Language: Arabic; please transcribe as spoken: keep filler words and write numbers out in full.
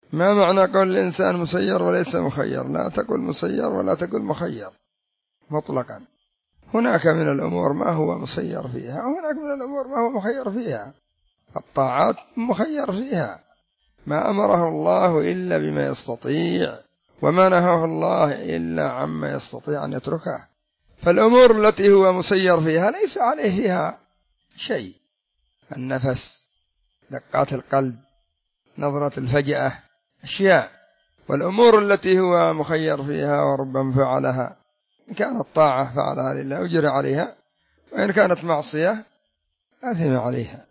ما معنى قول الإنسان مسير وليس مخير؟ لا تقل مسير ولا تقل مخير مطلقا، هناك من الأمور ما هو مسير فيها وهناك من الأمور ما هو مخير فيها. الطاعات مخير فيها، ما أمره الله إلا بما يستطيع وما نهاه الله إلا عما يستطيع أن يتركه. فالأمور التي هو مسير فيها ليس عليه فيها شيء، النفس، دقات القلب، نظرة الفجأة، أشياء. والأمور التي هو مخير فيها وربما فعلها، إن كانت طاعة فعلها لله أجر عليها، وإن كانت معصية أثم عليها.